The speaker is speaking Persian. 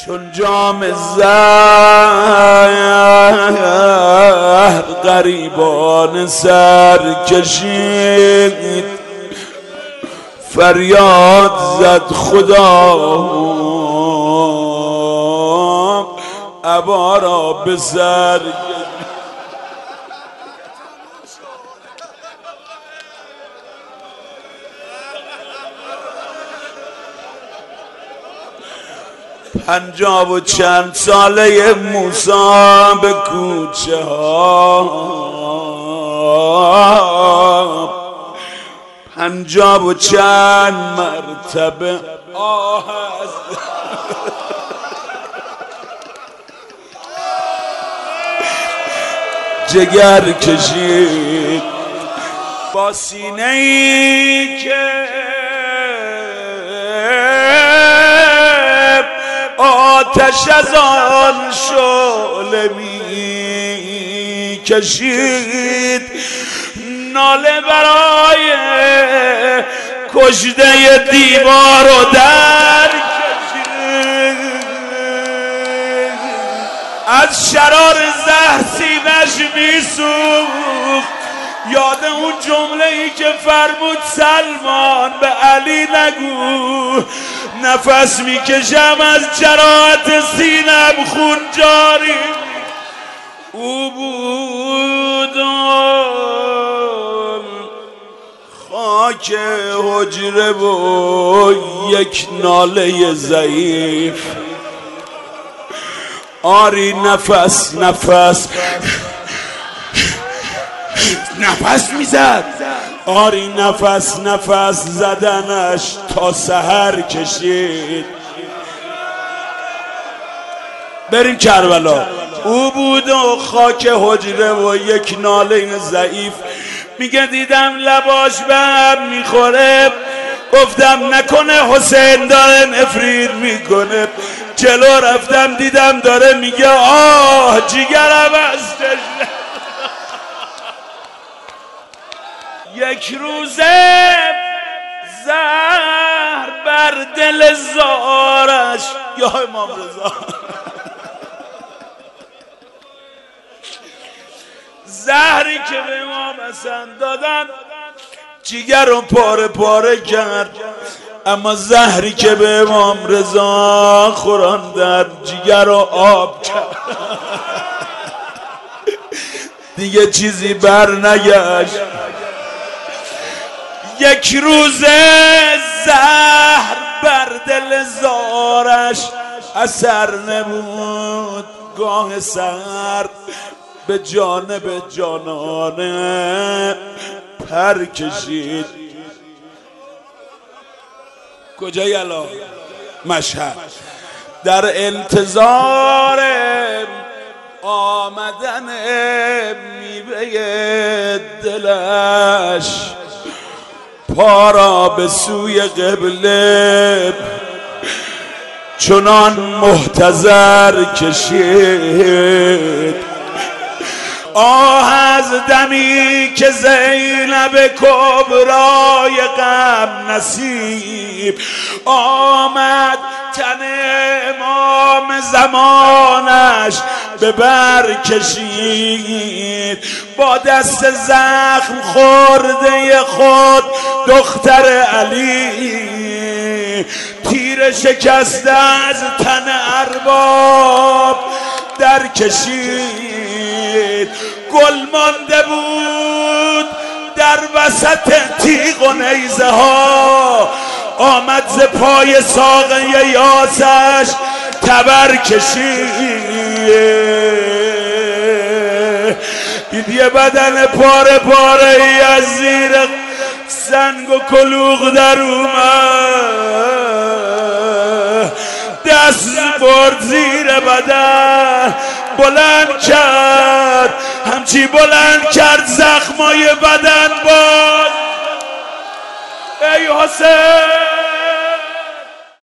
چون جام زهر غریبان سر کشید، فریاد زد خدا ابا را به سر. پنجاه و چند ساله موسی به کوچه ها، پنجاه و چند مرتبه آه جگر کشید، با سینه ای که آتش از آن شعله می کشید، ناله برای کشته دیوار و در کشید، از شرار زهر سینه‌اش میسوخت. یاد اون جمله ای که فرمود سلمان به علی نگو، نفس میکشم از جراحت سینم خون جاری. او بود خاک حجره و یک ناله ضعیف، آری نفس میزد، آری نفس زدنش تا سحر کشید. بریم کربلا. او بود و خاک حجره و یک ناله ضعیف، میگه دیدم لباش به هم میخوره، گفتم نکنه حسین داره نفرین میکنه. جلو رفتم دیدم داره میگه آه جیگرم از تشنه. یک روزه زهر بر دل زارش، یا امام رضا، زهری که به امام حسن دادن جیگر رو پاره پاره کرد، اما زهری که به امام رضا خوراندن جیگر رو آب کرد. دیگه چیزی بر نگشت. یک روزه زهر بر دل زارش اثر نبود، گاه سر به جانب جانانه پر کشید. کجای الان؟ مشهد. در انتظار آمدن میوه دلش پا را به سوی قبله چنان محتضر کشید. آه از دمی که زینب کبرای غم نصیب آمد، تن امام زمانش به بر کشید. با دست زخم خورده خود دختر علی، تیر شکسته از تن ارباب در کشید. گل مانده بود در وسط تیغ و نیزه ها، آمد ز پای ساقه یاسش تبر کشید. دید یه بدن پاره پاره ای از زیر سنگ و کلوغ در اومد، دست برد زیر بدن بلند کرد، همچی بلند کرد زخمای بدن باز. ای حسین